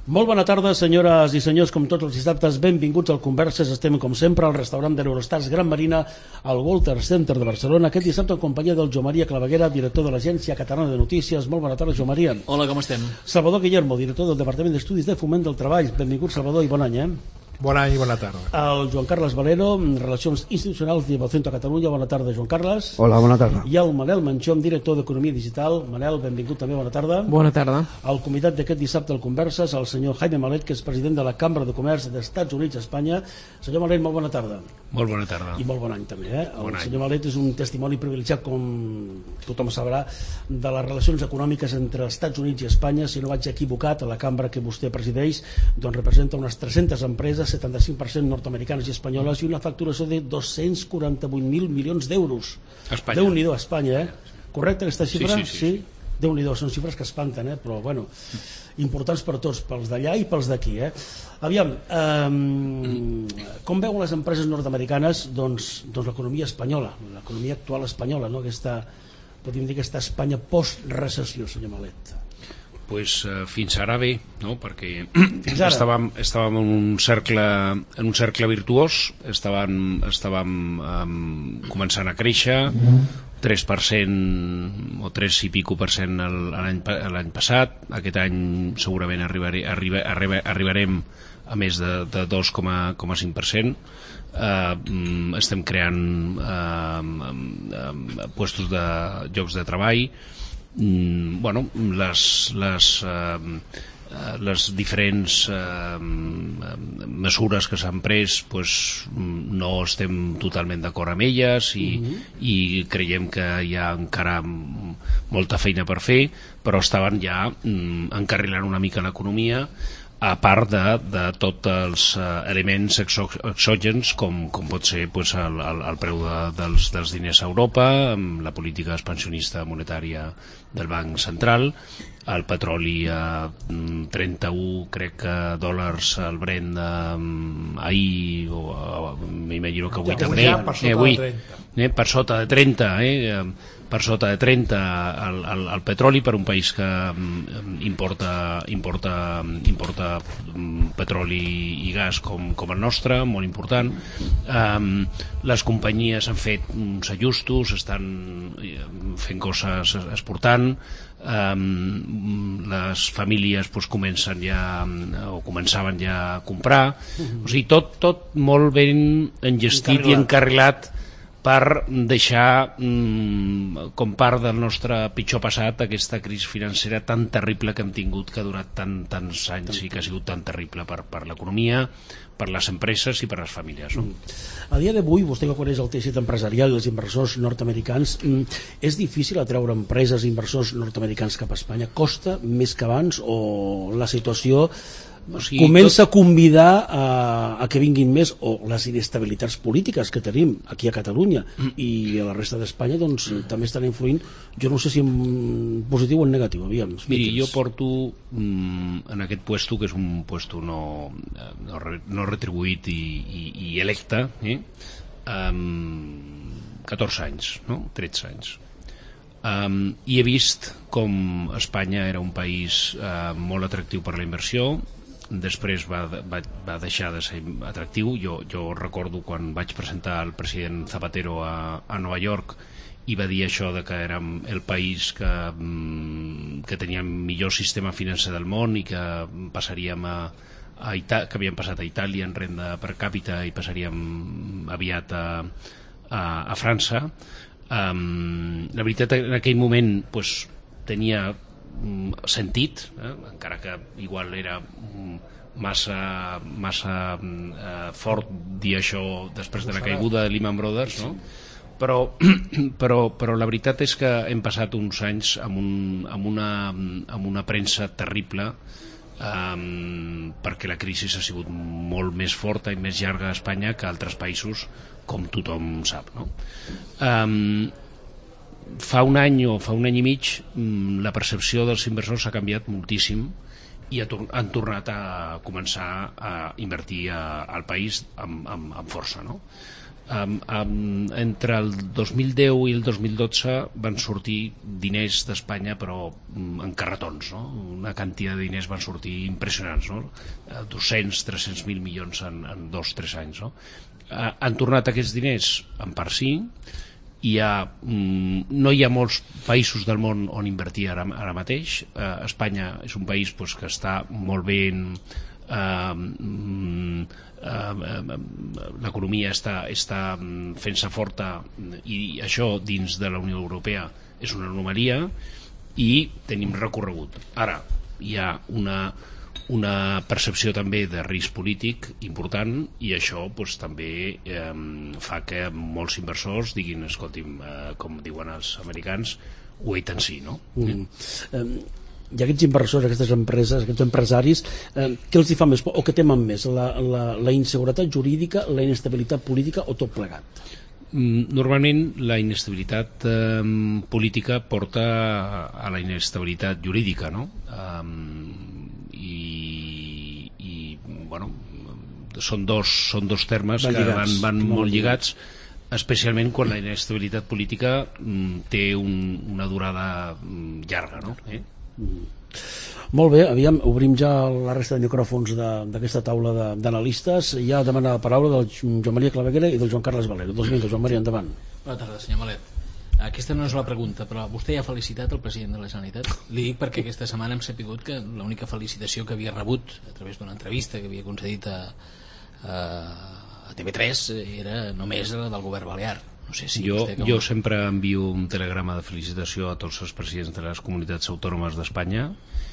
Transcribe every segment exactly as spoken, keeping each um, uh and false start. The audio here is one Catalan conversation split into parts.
Molt bona tarda, senyores i senyors, com tots els dissabtes, benvinguts al Converses. Estem, com sempre, al restaurant de l'Eurostars Gran Marina, al Walter Center de Barcelona, aquest dissabte en companyia del Joan Maria Claveguera, director de l'Agència Catalana de Notícies. Molt bona tarda, Joan Maria. Hola, com estem? Salvador Guillermo, director del Departament d'Estudis de Foment del Treball. Benvingut, Salvador, i bon any, eh? Bon any i bona tarda. El Joan Carles Valero, Relacions Institucionals de Vocento a Catalunya. Bona tarda, Joan Carles. Hola, bona tarda. I el Manel Manchón, director d'Economia Digital. Manel, benvingut també, bona tarda. Bona tarda. El convidat d'aquest dissabte al Converses, el senyor Jaime Malet, que és president de la Cambra de Comerç d'Estats Units a Espanya. Senyor Malet, molt bona tarda. Molt bona tarda. I molt bon any també, eh? El bon any. senyor Malet és un testimoni privilegiat, com tothom sabrà, de les relacions econòmiques entre els Estats Units i Espanya. Si no vaig equivocat, a la cambra que vostè presideix doncs representa unes tres-centes empreses, setanta-cinc per cent nord-americanes i espanyoles, i una facturació de dos-cents quaranta-vuit mil milions d'euros. Espanya. Déu-n'hi-do, Espanya, eh? Correcte aquesta xifra? Sí, sí, sí, sí. Déu-n'hi-do, són xifres que espanten, eh? Però bueno, importants per tots, pels d'allà i pels d'aquí, eh? Aviam, eh, com veuen les empreses nord-americanes doncs, doncs l'economia espanyola, l'economia actual espanyola, no? Aquesta, podríem dir aquesta Espanya post-recessió, senyor Malet. Pues, uh, fins ara bé, no? Perquè ara. estàvem, estàvem en un cercle en un cercle virtuós, estàvem, estàvem um, començant a créixer, tres per cent o tres i pico per cent l'any l'any passat. Aquest any segurament arribare, arriba, arriba, arribarem a més de, de dos coma cinc per cent. Uh, estem creant uh, uh, puestos de llocs de treball. Mm, bueno, les, les, uh, les diferents uh, mesures que s'han pres pues, no estem totalment d'acord amb elles i, uh-huh. i creiem que hi ha encara molta feina per fer, però estaven ja um, encarrilant una mica l'economia, a part de, de tots els uh, elements exògens com, com pot ser pues, el, el, el preu de, dels, dels diners a Europa, amb la política expansionista monetària del Banc Central, el petroli a trenta-un, crec que dòlars al Brent um, ahir, o uh, m'imagino que avui ja, també, ja per sota eh, avui, de trenta. Eh, per sota de trenta, eh, per sota de trenta el, el, el petroli per un país que um, importa, importa, importa um, petroli i gas com, com el nostre, molt important. Um, les companyies han fet uns ajustos, estan fent coses exportant, um, les famílies pues, comencen ja o començaven ja a comprar, o sigui, tot, tot molt ben engestit i encarrilat per deixar mm, com part del nostre pitjor passat aquesta crisi financera tan terrible que hem tingut, que ha durat tant, tants anys i que ha sigut tan terrible per, per l'economia, per les empreses i per les famílies, no? A dia d'avui, vostè que coneix el teixit empresarial i els inversors nord-americans, és difícil atreure empreses i inversors nord-americans cap a Espanya? Costa més que abans o la situació o sigui, comença tot... a convidar a, a que vinguin més, o les inestabilitats polítiques que tenim aquí a Catalunya mm. i a la resta d'Espanya doncs mm. també estan influint, jo no sé si en positiu o en negatiu, aviam. Miri, jo porto mm, en aquest puesto, que és un puesto no, no, no retribuït i, i, i electe, eh? um, catorze anys, no? tretze anys. Um, i he vist com Espanya era un país uh, molt atractiu per la inversió, després va, va, va deixar de ser atractiu. Jo, jo recordo quan vaig presentar el president Zapatero a, a Nova York i va dir això de que érem el país que, que tenia el millor sistema financer del món i que passaríem a, a Ita- que havíem passat a Itàlia en renda per càpita i passaríem aviat a, a, a França. Um, la veritat, en aquell moment pues, tenia sentit, eh? encara que igual era massa, massa eh, fort dir això després de la caiguda de Lehman Brothers, no? però, però, però la veritat és que hem passat uns anys amb, un, amb, una, amb una premsa terrible, um, perquè la crisi ha sigut molt més forta i més llarga a Espanya que a altres països, com tothom sap, no? Um, fa un any o fa un any i mig la percepció dels inversors ha canviat moltíssim i han tornat a començar a invertir al país amb, amb, amb força, no? Um, um, entre el dos mil deu i el dos mil dotze van sortir diners d'Espanya, però um, en carretons, no? Una quantitat de diners van sortir impressionants, no? dos-cents, tres-cents mil milions en, en dos o tres anys, no? Uh, han tornat aquests diners en part sí. Hi ha, um, no hi ha molts països del món on invertir ara, ara mateix. uh, Espanya és un país pues, que està molt ben uh, um, Uh, l'economia està, està fent-se forta, i això dins de la Unió Europea és una anomalia, i tenim recorregut. Ara hi ha una, una percepció també de risc polític important, i això pues, també eh, fa que molts inversors diguin, escolti'm, eh, com diuen els americans, wait and see, no? Mm. Um... I aquests inversors, aquestes empreses, aquests empresaris, eh, què els hi fa més por o què temen més? La, la, la inseguretat jurídica, la inestabilitat política o tot plegat? Normalment la inestabilitat eh, política porta a la inestabilitat jurídica, no? Um, i, i bueno, són dos, són dos termes van que lligats, van, van molt lligats, especialment quan la inestabilitat política mm, té un, una durada mm, llarga, no? Eh? Mm. Molt bé, aviam, obrim ja la resta de micròfons d'aquesta taula d'analistes. Hi ha demanat la paraula del Joan Maria Claveguera i del Joan Carles Valero. Dos minuts, Joan Maria, endavant. Bona tarda, senyor Malet. Aquesta no és la pregunta, però vostè ja ha felicitat el president de la Generalitat? Li dic perquè aquesta setmana hem sapigut que l'única felicitació que havia rebut a través d'una entrevista que havia concedit a, a, a T V tres era només la del govern balear. No sé si jo, com... jo sempre envio un telegrama de felicitació a tots els presidents de les comunitats autònomes d'Espanya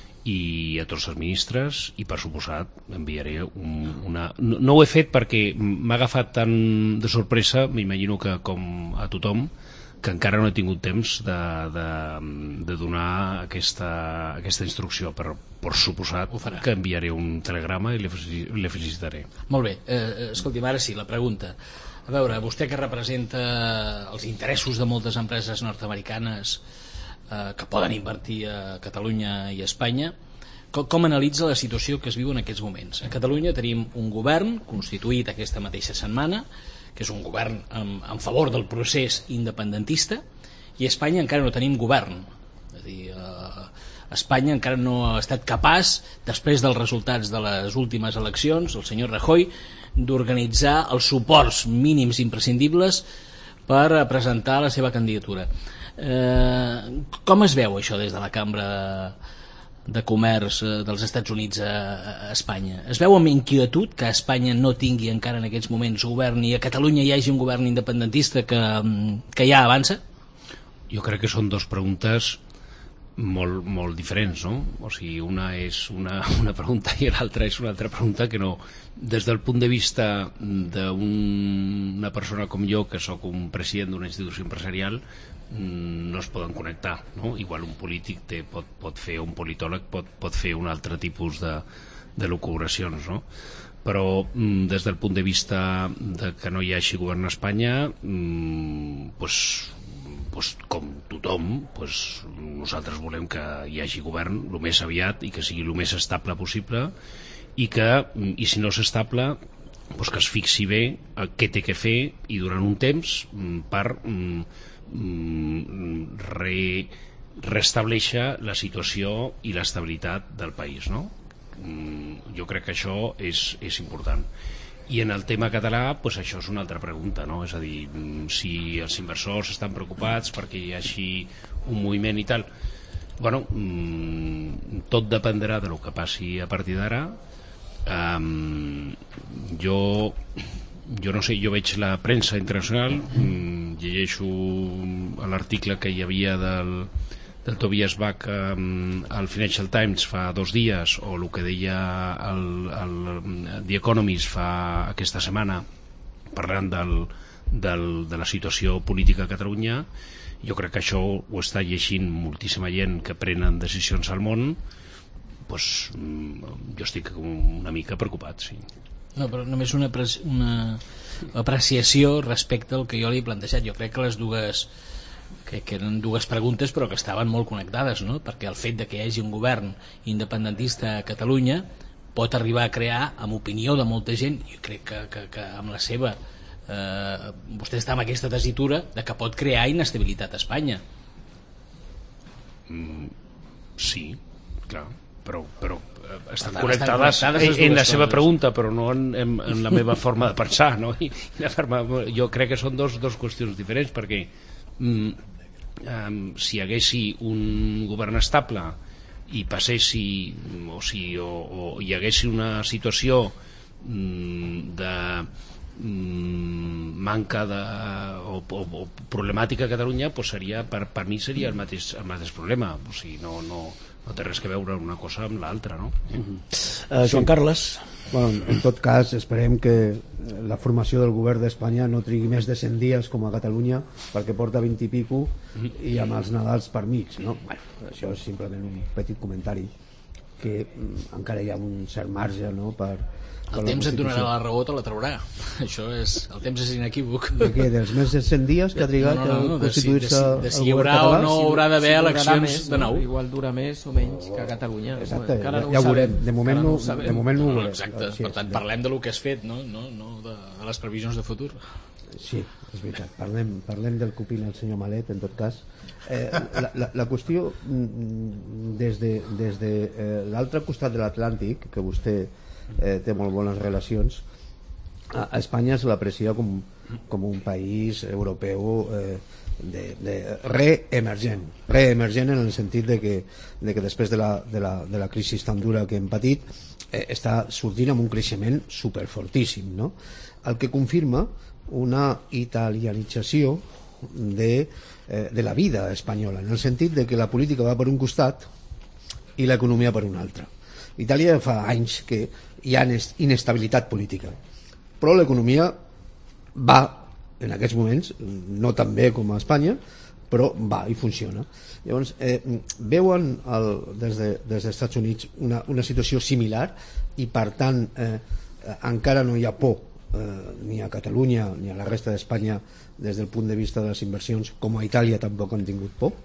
i a tots els ministres, i per suposat enviaré un, una... No, no ho he fet perquè m'ha agafat tan de sorpresa, m'imagino que com a tothom, que encara no he tingut temps de, de, de donar aquesta, aquesta instrucció, però per suposat que enviaré un telegrama i le felicitaré. Molt bé, eh, escolti'm, ara sí, la pregunta. A veure, vostè que representa els interessos de moltes empreses nord-americanes eh, que poden invertir a Catalunya i a Espanya, com, com analitza la situació que es viu en aquests moments? A Catalunya tenim un govern constituït aquesta mateixa setmana, que és un govern en, en favor del procés independentista, i a Espanya encara no tenim govern. És a dir, eh, Espanya encara no ha estat capaç, després dels resultats de les últimes eleccions, el senyor Rajoy, d'organitzar els suports mínims imprescindibles per presentar la seva candidatura. Eh, com es veu això des de la Cambra de Comerç dels Estats Units a, a Espanya? Es veu amb inquietud que Espanya no tingui encara en aquests moments govern i a Catalunya hi hagi un govern independentista que, que ja avança? Jo crec que són dues preguntes molt, molt diferents, no? O sigui, una és una, una pregunta i l'altra és una altra pregunta que no... Des del punt de vista d'una persona com jo, que sóc un president d'una institució empresarial, no es poden connectar, no? Igual un polític té, pot, pot fer, un politòleg pot, pot fer un altre tipus de, de locubracions, no? Però des del punt de vista de que no hi hagi govern a Espanya, pues, pues, com tothom, pues, nosaltres volem que hi hagi govern el més aviat i que sigui el més estable possible, i que, i si no és estable, pues que es fixi bé què té que fer i durant un temps per re, restableixer la situació i l'estabilitat del país, no? Jo crec que això és, és important. I en el tema català, pues això és una altra pregunta, no? És a dir, si els inversors estan preocupats perquè hi hagi un moviment i tal, bueno, tot dependrà de lo que passi a partir d'ara. Um, jo jo no sé, jo veig la premsa internacional, um, llegeixo l'article que hi havia del, del Tobias Bach um, al Financial Times fa dos dies, o el que deia el, el The Economist fa aquesta setmana parlant del, del, de la situació política a Catalunya. Jo crec que això ho està llegint moltíssima gent que prenen decisions al món. Pues, jo estic una mica preocupat, sí. No, però només una, una apreciació respecte al que jo li he plantejat. Jo crec que les dues Crec que eren dues preguntes però que estaven molt connectades, no? Perquè el fet de que hi hagi un govern independentista a Catalunya pot arribar a crear, amb opinió de molta gent, jo crec que, que, que amb la seva eh, vostè està amb aquesta tessitura de que pot crear inestabilitat a Espanya. Mm, sí, clar, però, però estan tant, connectades estan connectades en, en la seva coses. pregunta, però no en, en, en la meva forma de pensar, no? I la forma, jo crec que són dos, dos qüestions diferents, perquè mm, um, si hi haguessi un govern estable i passessi o, si, o, o hi haguessi una situació mm, de mm, manca de o, o, o problemàtica a Catalunya, pues seria, per, per mi seria el mateix, el mateix problema, o sigui, no, no, no té res que veure una cosa amb l'altra, no? Uh-huh. uh, Joan Carles. Bueno, en tot cas, esperem que la formació del govern d'Espanya no trigui més de cent dies com a Catalunya, perquè porta vint i pico i amb els Nadals per mig, no? Bueno, això és simplement un petit comentari que mm, encara hi ha un cert marge, no?, per, per el temps et donarà la raó, te la traurà. Això és, el temps és inequívoc. De què? Dels més de cent dies que ha trigat no, no, no, a constituir-se de si, de si, de si hi haurà català? o no haurà d'haver si eleccions més, de nou. No? Igual dura més o menys que a Catalunya. Exacte, Encara no ja, ja ho sabem. veurem. De moment no, no de moment no ho No, veurem. exacte, Així per és. tant parlem de lo que has fet, no, no, no de, de les previsions de futur. Sí, és veritat. Parlem, parlem del que opina el senyor Malet, en tot cas. Eh, la, la, la qüestió, mm, des de, des de eh, l'altre costat de l'Atlàntic, que vostè eh, té molt bones relacions, a, a Espanya se l'aprecia com, com un país europeu eh, de, de reemergent. Reemergent en el sentit de que, de que després de la, de, la, de la crisi tan dura que hem patit, eh, està sortint amb un creixement superfortíssim, no? El que confirma una italianització de, eh, de la vida espanyola, en el sentit de que la política va per un costat i l'economia per un altre. Itàlia fa anys que hi ha inestabilitat política, però l'economia va, en aquests moments, no tan bé com a Espanya, però va i funciona. Llavors, eh, veuen el, des, de, des dels Estats Units una, una situació similar i, per tant, eh, encara no hi ha por Eh, ni a Catalunya ni a la resta d'Espanya des del punt de vista de les inversions, com a Itàlia tampoc han tingut por?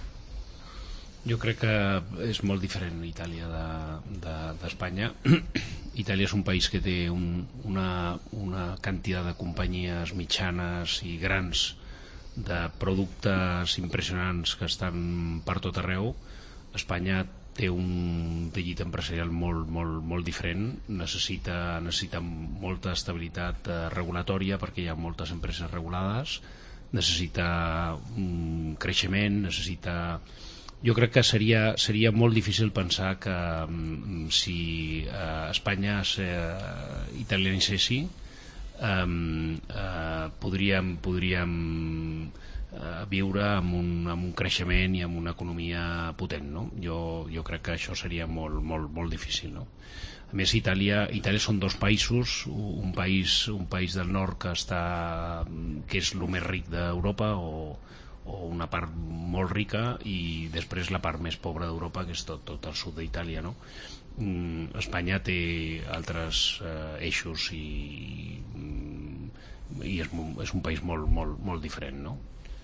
Jo crec que és molt diferent Itàlia d'Espanya. De, de, Itàlia és un país que té un, una, una quantitat de companyies mitjanes i grans de productes impressionants que estan per tot arreu. Espanya té un teixit empresarial molt, molt, molt diferent, necessita, necessita molta estabilitat eh, regulatòria perquè hi ha moltes empreses regulades, necessita un creixement, necessita... Jo crec que seria, seria molt difícil pensar que um, si uh, Espanya uh, italianitzessi um, uh, podríem, podríem uh, viure amb un, amb un creixement i amb una economia potent, no? Jo, jo crec que això seria molt, molt, molt difícil, no? A més, Itàlia, Itàlia són dos països, un país, un país del nord que, està, que és el més ric d'Europa o o una part molt rica, i després la part més pobra d'Europa, que és tot, tot el sud d'Itàlia, no? Mm, Espanya té altres eh, eixos i, i és, és un país molt, molt, molt diferent, no?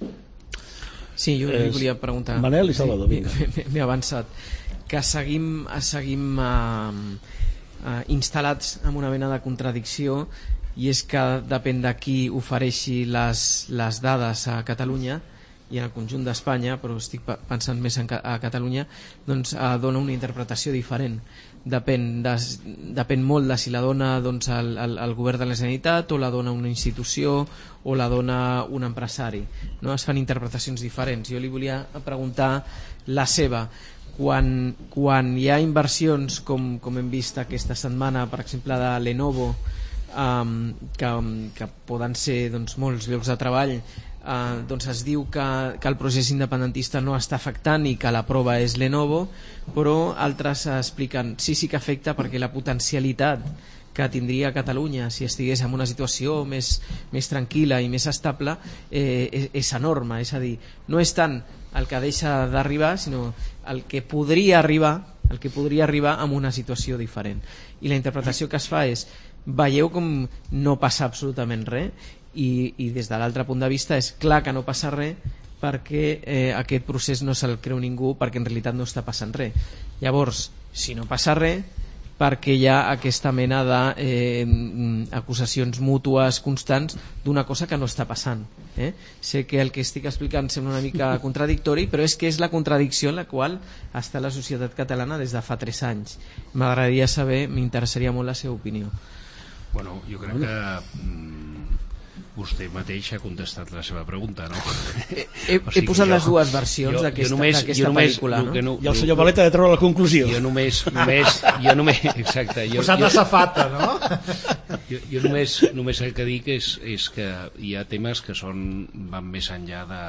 Sí, jo li volia preguntar. Manel i Salvador, vinga. M'he avançat. Que seguim, seguim uh, uh, instal·lats en una mena de contradicció, i és que depèn de qui ofereixi les, les dades a Catalunya i en el conjunt d'Espanya, però estic pensant més en, a Catalunya, doncs eh, dona una interpretació diferent. Depèn, de, depèn molt de si la dona doncs, el, el, el govern de la Generalitat, o la dona una institució, o la dona un empresari, no? Es fan interpretacions diferents. Jo li volia preguntar la seva. Quan, quan hi ha inversions com, com hem vist aquesta setmana, per exemple de Lenovo, um, que, que poden ser doncs, molts llocs de treball, Uh, doncs es diu que, que el procés independentista no està afectant i que la prova és Lenovo, però altres expliquen sí, sí que afecta, perquè la potencialitat que tindria Catalunya si estigués en una situació més, més tranquil·la i més estable eh, és, és enorme. És a dir, no és tant el que deixa d'arribar, sinó el que podria arribar el que podria arribar en una situació diferent. I la interpretació que es fa és: veieu com no passa absolutament res, i, i des de l'altre punt de vista és clar que no passa res, perquè eh, aquest procés no se'l creu ningú, perquè en realitat no està passant res. Llavors, si no passa res, perquè hi ha aquesta mena d'acusacions eh, mútues constants d'una cosa que no està passant. Eh? Sé que el que estic explicant sembla una mica contradictori, però és que és la contradicció en la qual està la societat catalana des de fa tres anys. M'agradaria saber, m'interessaria molt la seva opinió. Bueno, jo crec que mm, vostè mateix ha contestat la seva pregunta, no? He, he, o sigui, he posat jo, les dues versions d'aquesta pel·lícula, no? no? I el senyor Valet ha de treure la conclusió. Jo només... només, jo només exacte. Jo, posat jo, la safata, no? Jo, jo només, només el que dic és, és que hi ha temes que són, van més enllà de,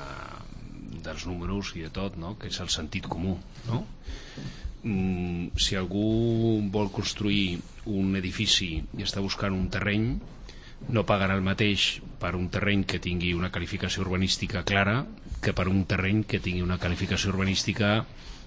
dels números i de tot, no? Que és el sentit comú, no? Mm, si algú vol construir un edifici i està buscant un terreny, no pagarà el mateix per un terreny que tingui una qualificació urbanística clara que per un terreny que tingui una qualificació urbanística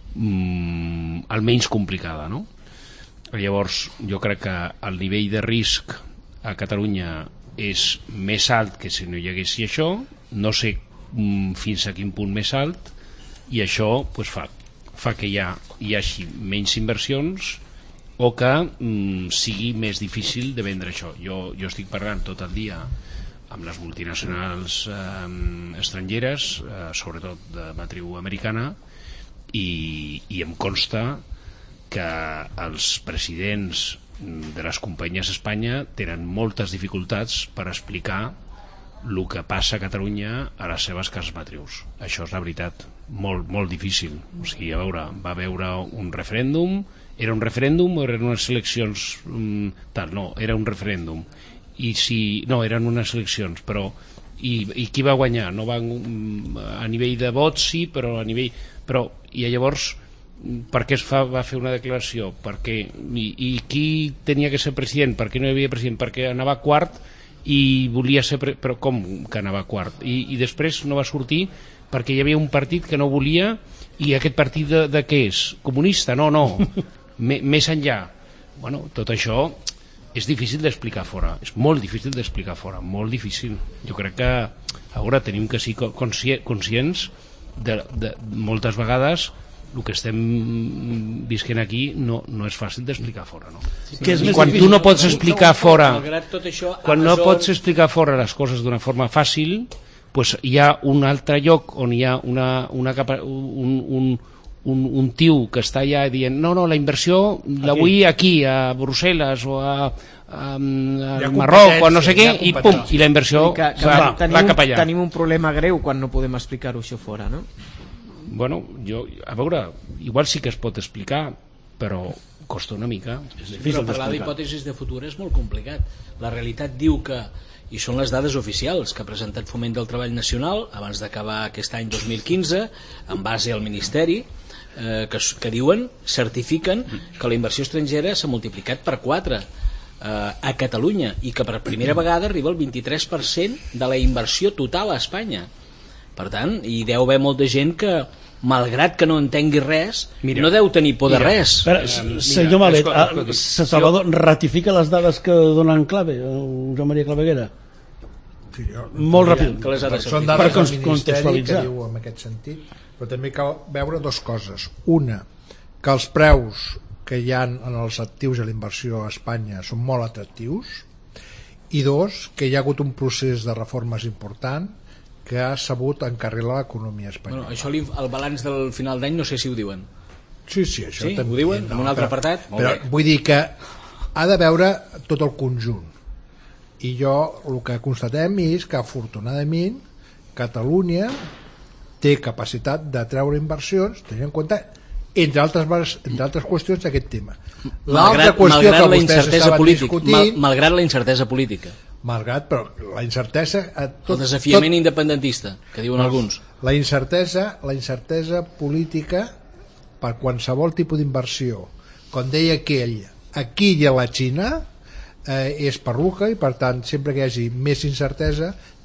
mm, almenys complicada, no? Llavors jo crec que el nivell de risc a Catalunya és més alt que si no hi hagués això, no sé mm, fins a quin punt més alt, i això pues, fa, fa que hi, ha, hi hagi menys inversions o que mm, sigui més difícil de vendre això. Jo, jo estic parlant tot el dia amb les multinacionals eh, estrangeres, eh, sobretot de matriu americana, i, i em consta que els presidents de les companyies a Espanya tenen moltes dificultats per explicar el que passa a Catalunya a les seves cases matrius. Això és la veritat, molt, molt difícil. O sigui, a veure, va haver un referèndum. Era un referèndum o eren unes eleccions um, tal? No, era un referèndum. I si... No, eren unes eleccions, però... I, i qui va guanyar? No van, um, a nivell de vots sí, però a nivell... Però, i llavors, per què es fa, va fer una declaració? Per què? I, I qui tenia que ser president? Per què no hi havia president? Perquè anava quart i volia ser... Pre... Però com que anava quart? I, I després no va sortir perquè hi havia un partit que no volia, i aquest partit de, de què és? Comunista? No, no. Més enllà, bueno, tot això és difícil d'explicar fora, és molt difícil d'explicar fora, molt difícil. Jo crec que ara tenim que ser conscients de, de moltes vegades el que estem visquent aquí no, no és fàcil d'explicar fora, no? Sí, que és I quan tu no pots explicar fora, això, quan no pots explicar fora les coses d'una forma fàcil, pues hi ha un altre lloc on hi ha una, una capa, un, un Un, un tiu que està allà dient no, no, la inversió la vull aquí, a Brussel·les o a, a, a Marroc o no sé què, i pum, i la inversió que, que va, tenim, va cap allà. Tenim un problema greu quan no podem explicar-ho això fora, no? Bueno, jo, a veure, igual sí que es pot explicar, però costa una mica. És difícil però parlar d'hipòtesis de futur és molt complicat. La realitat diu que, i són les dades oficials que ha presentat Foment del Treball Nacional abans d'acabar aquest any dos mil quinze, en base al Ministeri, Eh, que, que diuen, certifiquen que la inversió estrangera s'ha multiplicat per quatre eh, a Catalunya, i que per primera vegada arriba al vint-i-tres per cent de la inversió total a Espanya. Per tant, hi deu haver molta gent que, malgrat que no entengui res, mira, no deu tenir por de mira, res. Però, mira, senyor Malet, escolta, escolta, Salvador, jo... ratifica les dades que donen clave, Joan Maria Claveguera? Sí, jo, molt ràpid, que les ha de són dades del Ministeri que diu en aquest sentit, però també cal veure dues coses. Una, que els preus que hi ha en els actius i la inversió a Espanya són molt atractius, i dos, que hi ha hagut un procés de reformes important que ha sabut encarrilar l'economia espanyola. Bueno, això el balanç del final d'any no sé si ho diuen. Sí, sí, això sí? també ho diuen, no, en un altre però, apartat? Però vull dir que ha de veure tot el conjunt, i jo el que constatem és que afortunadament Catalunya té capacitat de treure inversions, tenint en compte, entre altres, entre altres qüestions, aquest tema. L'altra qüestió que vostès estaven discutint... Mal, malgrat la incertesa política. Malgrat, però la incertesa... Tot, el desafiament tot, independentista, que diuen no, alguns. La incertesa, la incertesa política per qualsevol tipus d'inversió, com deia aquell, aquí i a la Xina, eh, és perruca, i per tant, sempre que hi hagi més incertesa,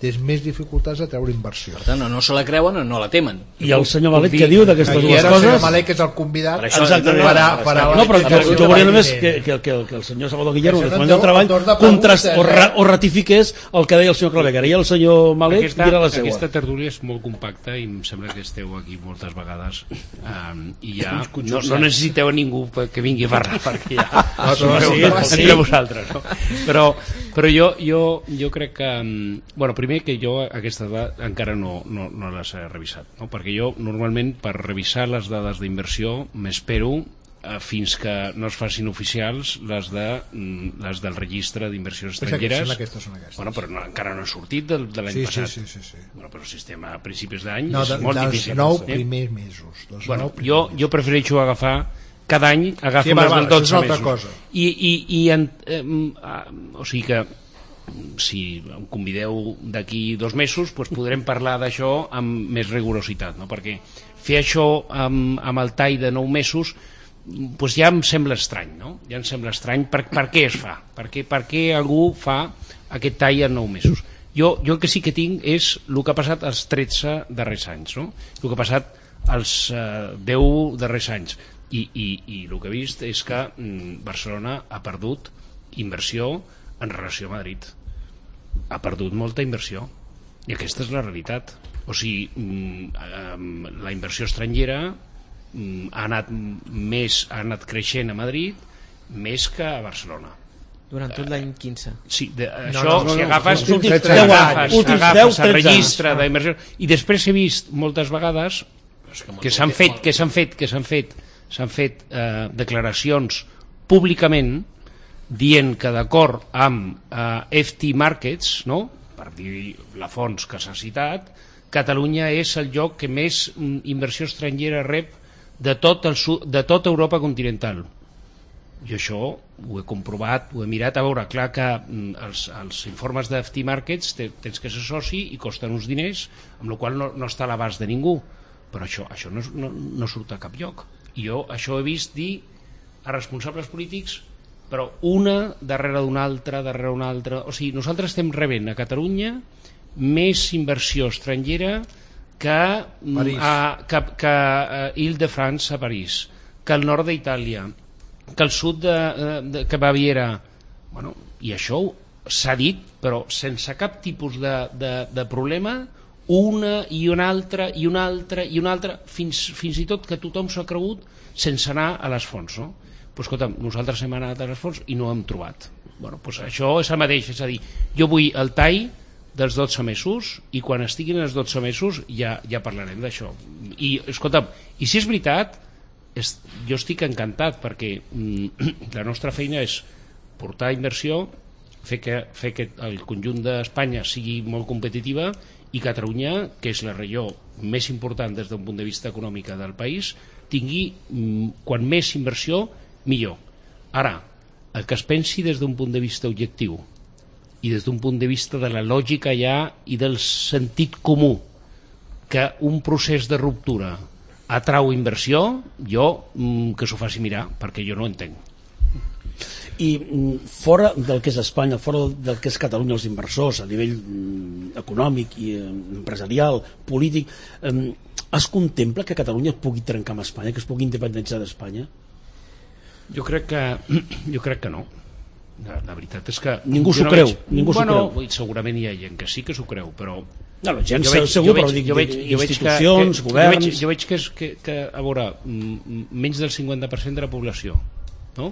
tens més dificultats de treure inversió. Per tant, no, no se la creuen o no la temen. I el senyor Malet què diu d'aquestes dues coses? El senyor Malet, que és el convidat per això, exactament, per a, per a no, però jo, jo volia només que, que, que, que el senyor Salvador Guillermo que el treball contrast, o, ra, o ratifiqués el que deia el senyor Claveguera i el senyor Malet aquesta, dirà la seva. Aquesta tertúlia és molt compacta i em sembla que esteu aquí moltes vegades um, i ja no, no necessiteu a ningú que vingui a parlar perquè ja no, no, sí, sí. a vosaltres, no? però, però jo, jo, jo crec que bueno, primer que jo aquesta dada encara no, no, no les he revisat, no? Perquè jo normalment per revisar les dades d'inversió m'espero eh, fins que no es facin oficials les, de, les del registre d'inversions estrangeres. Són aquestes, són aquestes. Bueno, però no, encara no ha sortit de, de l'any sí, passat. Sí, sí, sí, sí. Bueno, però si estem a principis d'any no, és de, molt dels difícil. nou eh? primers mesos. Dels bueno, nou jo, jo prefereixo agafar cada any agafo sí, les va, del dotze mesos. Cosa. I, i, i en, eh, eh, o sigui que si em convideu d'aquí dos mesos doncs podrem parlar d'això amb més rigorositat, no? Perquè fer això amb, amb el tall de nou mesos doncs ja em sembla estrany, no? Ja em sembla estrany per, per què es fa, per què, per què algú fa aquest tall en nou mesos. Jo, jo el que sí que tinc és el que ha passat els tretze darrers anys, no? El que ha passat els eh, deu darrers anys i, i, i el que he vist és que mm, Barcelona ha perdut inversió en relació a Madrid, ha perdut molta inversió i aquesta és la realitat. O sigui, la inversió estrangera ha anat més, ha anat creixent a Madrid més que a Barcelona durant tot l'any quinze. Sí, de, no, això, no, no, si no, agafes, no, últims agafes, agafes, últims agafes deu, el registre d'inversió i després he vist moltes vegades que s'han fet que s'han fet que s'han fet s'han fet eh, declaracions públicament dient que d'acord amb eh, F T Markets, no? Per dir la fons que s'ha citat, Catalunya és el lloc que més inversió estrangera rep de tot el sud, de tota Europa continental. Jo això ho he comprovat, ho he mirat, a veure, clar que els, els informes de F T Markets tens que ser soci i costen uns diners, amb la qual no, no està a l'abast de ningú, però això, això no, no, no surt a cap lloc. I jo això he vist dir a responsables polítics, però una darrere d'una altra, darrere d'una altra, o sigui, nosaltres estem rebent a Catalunya més inversió estrangera que, a, que, que a Île-de-France a París, que al nord d'Itàlia, que al sud de, de que Baviera. Bueno, i això s'ha dit, però sense cap tipus de, de, de problema, una i una altra i una altra i una altra, fins, fins i tot que tothom s'ha cregut sense anar a les fonts, no? Pues, escolta, nosaltres hem anat a les fonts i no hem trobat. Bueno, pues això és el mateix, és a dir, jo vull el tall dels dotze mesos i quan estiguin els dotze mesos ja, ja parlarem d'això. I, escolta, i si és veritat, és, jo estic encantat perquè mm, la nostra feina és portar inversió, fer que, fer que el conjunt d'Espanya sigui molt competitiva i Catalunya, que és la regió més important des d'un punt de vista econòmic del país, tingui mm, quan més inversió millor. Ara, el que es pensi des d'un punt de vista objectiu i des d'un punt de vista de la lògica ja i del sentit comú que un procés de ruptura atrau inversió, jo mm, que s'ho faci mirar, perquè jo no entenc. I mm, fora del que és Espanya, fora del que és Catalunya, els inversors a nivell mm, econòmic i eh, empresarial, polític, eh, es contempla que Catalunya es pugui trencar amb Espanya, que es pugui independitzar d'Espanya? Jo crec que jo crec que no. La, la veritat és que ningú s'ho no creu, veig... ningú bueno, creu. Segurament hi ha gent que sí que s'ho creu, però no, la gent jo veig, segur, jo veig, però dic, jo veig, jo veig institucions, que, que, governs... Jo veig, jo veig que, és, que, que, a veure, menys del cinquanta per cent de la població, no?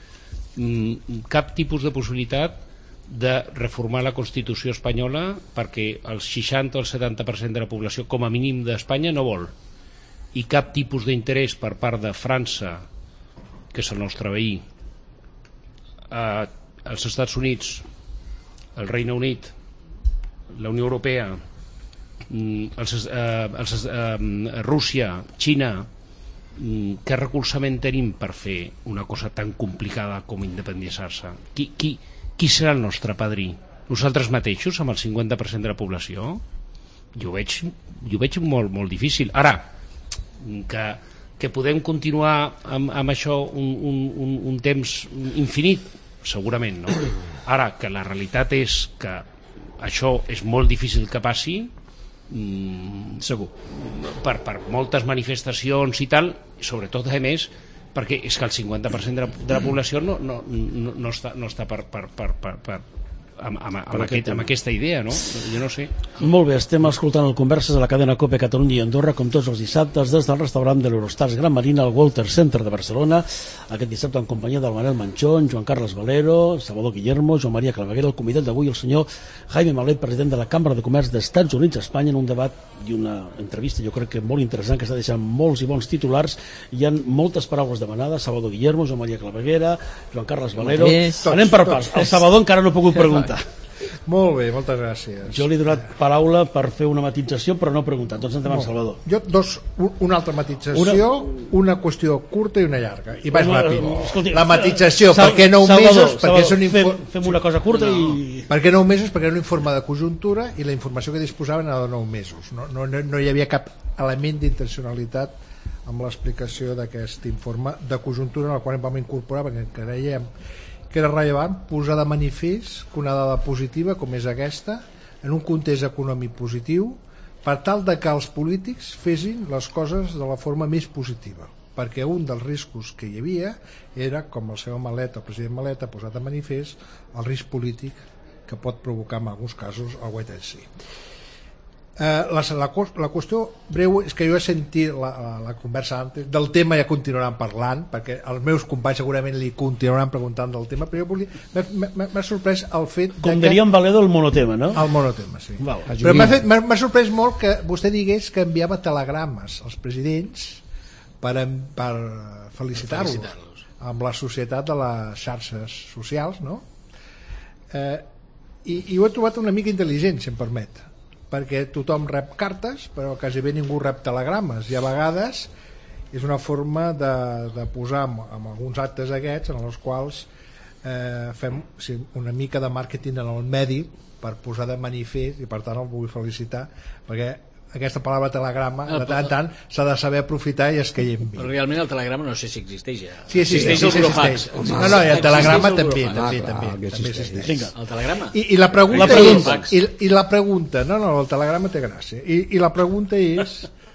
Cap tipus de possibilitat de reformar la Constitució espanyola perquè el seixanta o el setanta per cent de la població, com a mínim d'Espanya, no vol. I cap tipus d'interès per part de França, que és el nostre veí, eh, els Estats Units, el Regne Unit, la Unió Europea, els, eh, els, eh, Rússia, Xina, què recolzament tenim per fer una cosa tan complicada com independitzar-se? Qui, qui, qui serà el nostre padrí? Nosaltres mateixos, amb el cinquanta per cent de la població? Jo ho veig, jo ho veig molt, molt difícil. Ara, que, que podem continuar amb, amb això un, un, un, un temps infinit, segurament, no? Ara, que la realitat és que això és molt difícil que passi, mm, segur, per, per moltes manifestacions i tal, sobretot a més perquè és que el cinquanta per cent de la, de la població no, no, no, no està, no està per, per, per, per, per amb, amb, amb, aquest, amb aquesta idea, no? Jo no sé. Molt bé, estem escoltant el Converses a la cadena COPE Catalunya i Andorra, com tots els dissabtes, des del restaurant de l'Eurostars Gran Marina al Walter Center de Barcelona. Aquest dissabte en companyia del Manel Manchón, Joan Carles Valero, Salvador Guillermo, Joan Maria Claveguera, el convidat d'avui, el senyor Jaime Malet, president de la Cambra de Comerç d'Estats Units a Espanya, en un debat i una entrevista, jo crec que molt interessant, que està deixant molts i bons titulars. Hi ha moltes paraules demanades. Salvador Guillermo, Joan Maria Claveguera, Joan Carles Valero. Anem per parts. El Salvador encara no he pogut preguntar. Molt bé, moltes gràcies. Jo li he donat paraula per fer una matització, però no he preguntat. Doncs endavant, Salvador. Jo, dos, una altra matització, una, una qüestió curta i una llarga. I vaig ràpid. Escolti, la matització, Sal, per què nou Salvador, mesos? Salvador, Perquè són info... fem, fem una cosa curta no. i... Per què nou mesos? Perquè era un informe de conjuntura i la informació que disposaven era de nou mesos. No, no, no hi havia cap element d'intencionalitat amb l'explicació d'aquest informe de conjuntura en el qual vam incorporar, perquè creiem que era rellevant posar de manifest que una dada positiva com és aquesta, en un context econòmic positiu, per tal de que els polítics fessin les coses de la forma més positiva, perquè un dels riscos que hi havia era, com el senyor Malet, el president Malet, ha posat de manifest el risc polític que pot provocar en alguns casos el wait and see. Eh, la, la, la qüestió breu és que jo he sentit la, la, la conversa antes, del tema ja continuaran parlant, perquè els meus companys segurament li continuaran preguntant del tema, però jo volia, m'ha sorprès el fet com de diria en Valero, el monotema, no? el monotema, sí. Val. Però m'ha sorprès molt que vostè digués que enviava telegrames als presidents per, per felicitar-los felicitar amb la societat de les xarxes socials, no? Eh, i, i ho he trobat una mica intel·ligent, si em permet, perquè tothom rep cartes però quasi bé ningú rep telegrames i a vegades és una forma de, de posar en, en alguns actes aquests en els quals eh, fem sí, una mica de màrqueting en el medi per posar de manifest i per tant el vull felicitar perquè aquesta paraula telegrama de tant en tant s'ha de saber aprofitar i es caiem bé. Però realment el telegrama no sé si existeix ja. Sí, existeix, existeix el burofax. No, no, i el telegrama també, també, també, també existeix. Vinga, el telegrama. I, i la pregunta, la pregunta. és, i, i la pregunta, no, no, el telegrama té gràcia. I, i la pregunta és,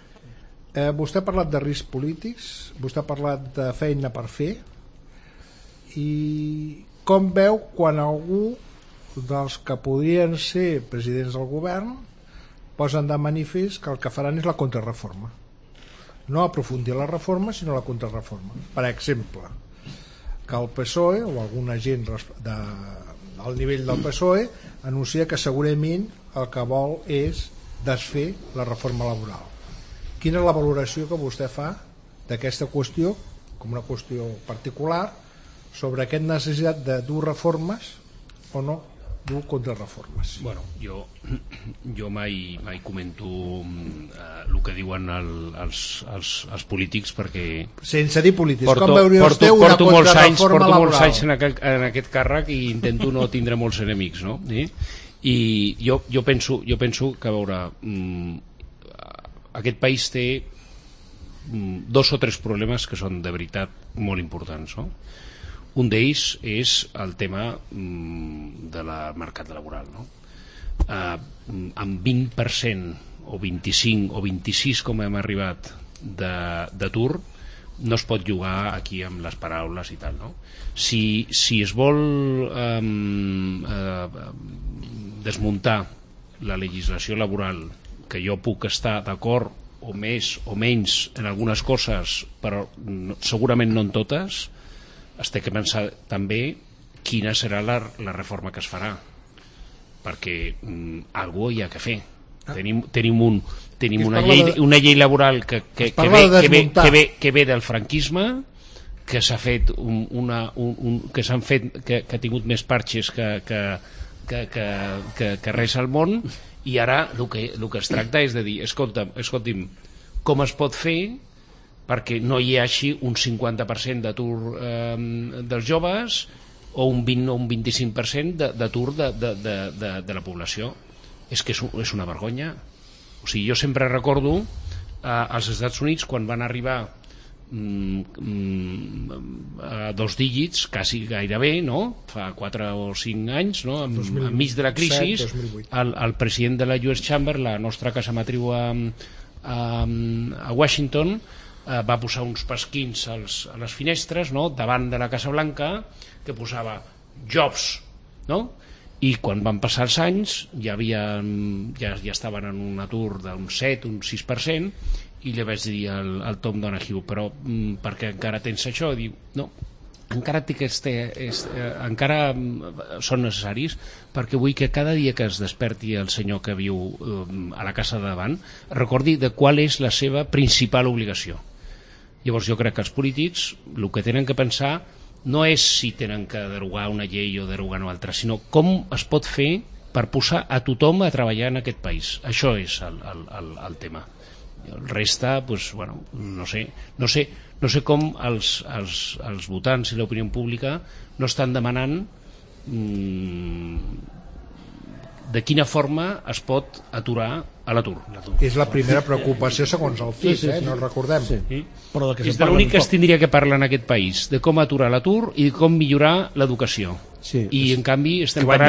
eh, vostè ha parlat de riscs polítics, vostè ha parlat de feina per fer, i com veu quan algú dels que podrien ser presidents del govern posen de manifest que el que faran és la contrarreforma, no aprofundir la reforma sinó la contrarreforma. Per exemple, que el P S O E o algun agent de, al nivell del P S O E anuncia que segurament el que vol és desfer la reforma laboral. Quina és la valoració que vostè fa d'aquesta qüestió com una qüestió particular sobre aquesta necessitat de dur reformes o no dur contrarreformes? Bueno, jo, jo mai, mai comento eh, el que diuen el, els, els, els polítics perquè sense dir polítics, porto, com veuria porto, vostè una porto molts anys, porto laboral? molts anys en aquest, en aquest càrrec i intento no tindre molts enemics, no? I, i jo, jo, penso, jo penso que a veure mm, aquest país té mm, dos o tres problemes que són de veritat molt importants, no? Un d'ells és el tema mm, del mercat laboral, no? Eh, amb vint per cent o vint-i-cinc o vint-i-sis com hem arribat d'atur no es pot jugar aquí amb les paraules i tal, no? Si, si es vol eh, eh, desmuntar la legislació laboral, que jo puc estar d'acord o més o menys en algunes coses, però no, segurament no en totes, es té que pensar també quina serà la, la reforma que es farà, perquè mm, alguna cosa hi ha que fer. Tenim, tenim, un, tenim una, llei, de, una llei laboral que, que, que, ve, que, ve, que, ve, que ve del franquisme, que s'ha fet un, una, un, un, que s'han fet que, que ha tingut més parxes que, que, que, que, que, que res al món, i ara el que, el que es tracta és de dir escolta, escolti'm, com es pot fer perquè no hi hagi un cinquanta per cent d'atur eh, dels joves o un vint o un vint-i-cinc per cent d'atur de, de, de, de, de la població. És que és, un, és una vergonya. O sigui, jo sempre recordo eh, als Estats Units quan van arribar a dos dígits, quasi gairebé, no? Fa quatre o cinc anys, no? Enmig de la crisi, el, el president de la U S Chamber, la nostra casa matriu a, a, a Washington, eh, va posar uns pasquins als, a les finestres, no? Davant de la Casa Blanca, que posava jobs, no? I quan van passar els anys ja, havia, ja, ja estaven en un atur d'un set, un sis per cent, i li vaig dir al, al Tom Donahue, però mm, perquè encara tens això? I diu, no, encara, este, este, eh, encara són necessaris, perquè vull que cada dia que es desperti el senyor que viu eh, a la casa de davant recordi de qual és la seva principal obligació. Llavors jo crec que els polítics el que tenen que pensar no és si tenen que derogar una llei o derogar una altra, sinó com es pot fer per posar a tothom a treballar en aquest país. Això és el, el, el, el tema. El resta, pues, bueno, no sé, no sé, no sé com els, els, els votants i l'opinió pública no estan demanant mmm, de quina forma es pot aturar a l'atur. És la primera preocupació segons el C I S, sí, sí, sí. Eh? No recordem. Sí. Sí. Però de és de l'únic que es tindria que parlar en aquest país, de com aturar l'atur i de com millorar l'educació. Sí, i en canvi estem parlant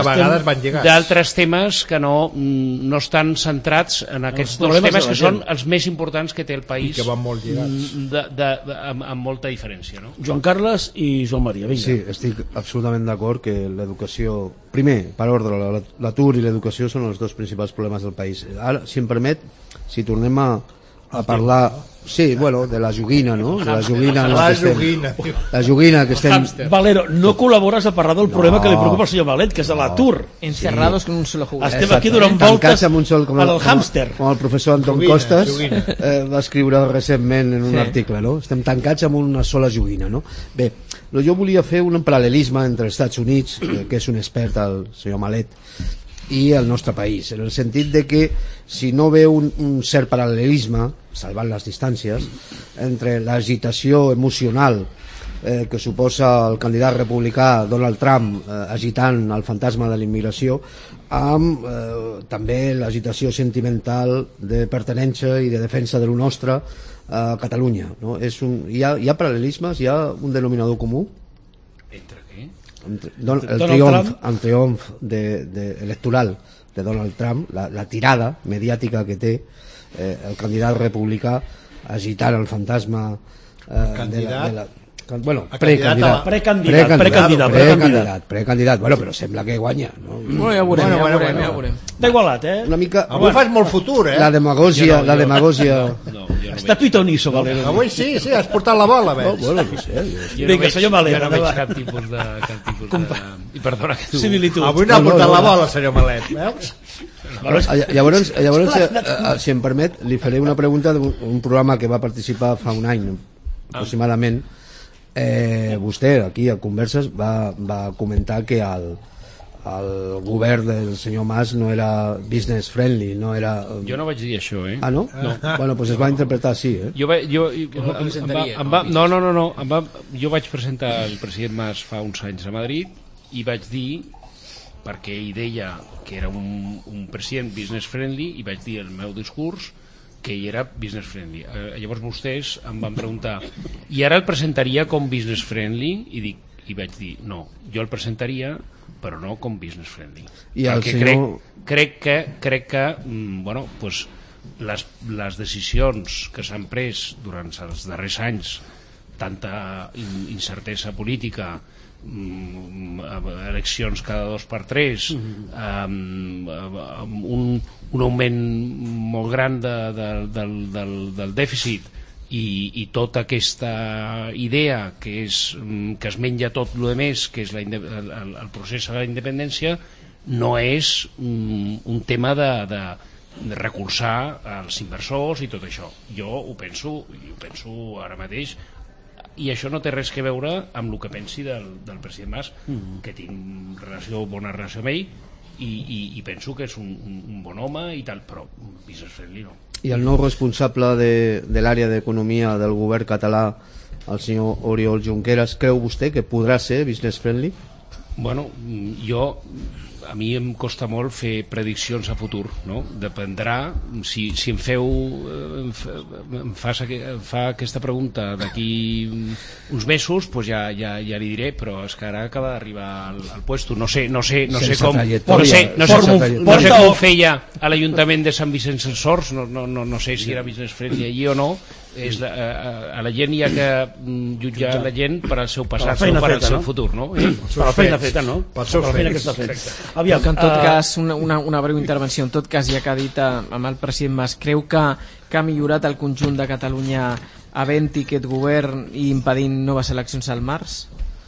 sempre d'altres temes que no, no estan centrats en aquests dos temes que són els més importants que té el país, i que van molt lligats de, de, de, amb, amb molta diferència, no? Joan Carles i Joan Maria, vinga. Sí, estic absolutament d'acord que l'educació, primer, per ordre, l'atur i l'educació són els dos principals problemes del país. Ara, si em permet, si tornem a, a parlar, sí, bueno, de la joguina, no? De la joguina, la joguina, la joguina que estem... Valero, no col·labores a parlar del problema no, que li preocupa al senyor Malet, que és l'atur. Encerrados sí. Con un solo juguete. Estem aquí donant voltes amb un sol, com el, al hàmster. Com el professor Anton joguina, Costas joguina. Eh, va escriure recentment en un sí. article, no? Estem tancats amb una sola joguina, no? Bé, jo volia fer un paral·lelisme entre els Estats Units, que és un expert, el senyor Malet, i el nostre país, en el sentit de que si no ve un, un cert paral·lelisme, salvant les distàncies, entre l'agitació emocional eh, que suposa el candidat republicà Donald Trump eh, agitant el fantasma de l'immigració, amb eh, també l'agitació sentimental de pertinença i de defensa de lo nostre a Catalunya, no? És un, hi, ha, hi ha paral·lelismes, hi ha un denominador comú entre què? Entre, don, el, triomf, el triomf de, de, electoral de Donald Trump, la, la tirada mediàtica que té eh, el candidat republicà agitant el fantasma eh, de la, de la bueno, precandidat precandidat precandidat precandidat precandidat bueno, però sembla que guanya, no? Bueno, ja veurem, bueno, ja veurem, ja veurem. T'ha igualat, eh? Una mica... Avui fas molt futur, eh? La demagògia, no, la demagògia... No, no, no està pitonisso, Valero. Avui sí, sí, has portat la bola, veig. No, bueno, no sé. Jo no veig, senyor Malet, jo no veig cap tipus de... Cap tipus de... I perdona que tu... Similitud. Avui no ha portat la bola, senyor Malet, veus? Llavors, llavors si em permet, li faré una pregunta d'un programa que va participar fa un any, aproximadament. Eh, vostè aquí a Converses va, va comentar que el, el govern del senyor Mas no era business friendly, no era... Jo no vaig dir això, eh? Ah, no? No. Bueno, doncs es va interpretar així, eh? Jo, va, jo, jo em, em va, em va, no, no, no, no em va, jo vaig presentar el president Mas fa uns anys a Madrid i vaig dir, perquè ell deia que era un, un president business friendly, i vaig dir el meu discurs que ell era business friendly. Eh, llavors vostès em van preguntar, i ara el presentaria com business friendly? I, dic, i vaig dir, no, jo el presentaria però no com business friendly. I perquè senyor... crec, crec que, crec que mm, bueno, pues, les, les decisions que s'han pres durant els darrers anys, tanta incertesa política, eleccions cada dos per tres, amb un, un augment molt gran de, de, del, del, del dèficit i, i tota aquesta idea que, és, que es menja tot el més, que és la, el, el procés de la independència, no és un, un tema de, de, de recolzar els inversors i tot això. Jo ho penso, ho penso ara mateix, i això no té res que veure amb el que pensi del, del president Mas, mm. que tinc relació, bona relació amb ell, i, i, i penso que és un, un, un bon home i tal, però business friendly no. I el nou responsable de, de l'àrea d'economia del govern català, el senyor Oriol Junqueras, creu vostè que podrà ser business friendly? Bueno, jo a mi em costa molt fer prediccions a futur, no? Dependrà si, si em feu em fa, em fas, em fa aquesta pregunta d'aquí uns mesos, pues ja, ja, ja li diré, però és que ara acaba d'arribar al, al puesto, no sé, no sé, no sé com no sé, no sé, com, no sé com feia a l'Ajuntament de Sant Vicenç dels Horts, no, no, no, no sé si era business friendly allí o no. És la, a, a la gent hi ha que jutjar la gent per al seu passat o per al seu futur, no? Eh? Per la feina feta, no? Per la feina que està fent. Aviam, que en tot cas, una, una, una breu intervenció, en tot cas, ja que ha dit amb el president Mas, creu que, que ha millorat el conjunt de Catalunya havent-hi aquest govern i impedint noves eleccions al març?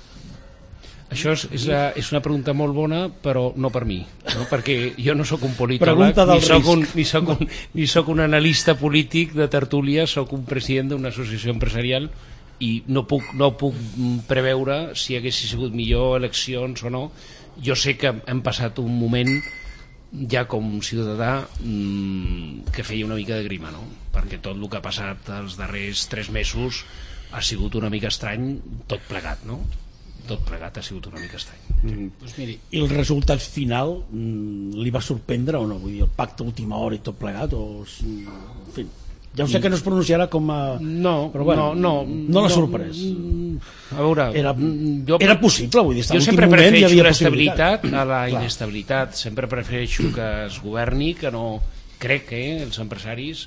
Això és, és, la, és una pregunta molt bona, però no per mi, no? Perquè jo no sóc un politòleg, ni sóc un, ni, sóc un, ni sóc un analista polític de tertúlia, sóc un president d'una associació empresarial i no puc, no puc preveure si hagués sigut millor eleccions o no. Jo sé que hem passat un moment ja com ciutadà mmm, que feia una mica de grima, no? Perquè tot el que ha passat els darrers tres mesos ha sigut una mica estrany, tot plegat, no? Tot plegat ha sigut una mica estrany. Mm. Pues miri, i el resultat final mm, li va sorprendre o no? Vull dir, el pacte a última hora i tot plegat o... En fi, ja ho sé que no es pronunciarà com a... No, però bueno, no, no, no l'ha sorprès. A veure, era, jo, era possible, vull dir, jo sempre prefereixo l'estabilitat a la inestabilitat, sempre prefereixo que es governi, que no... Crec que els empresaris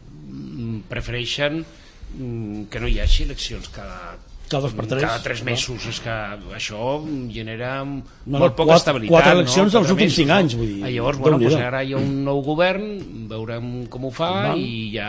prefereixen que no hi hagi eleccions cada... Cada dos per tres, cada tres mesos, no? És que això genera no, molt poca quatre, estabilitat. Quatre eleccions no? dels últims cinc anys, vull dir. Ah, llavors, bueno, pues ara hi ha un nou govern, veurem com ho fa i ja...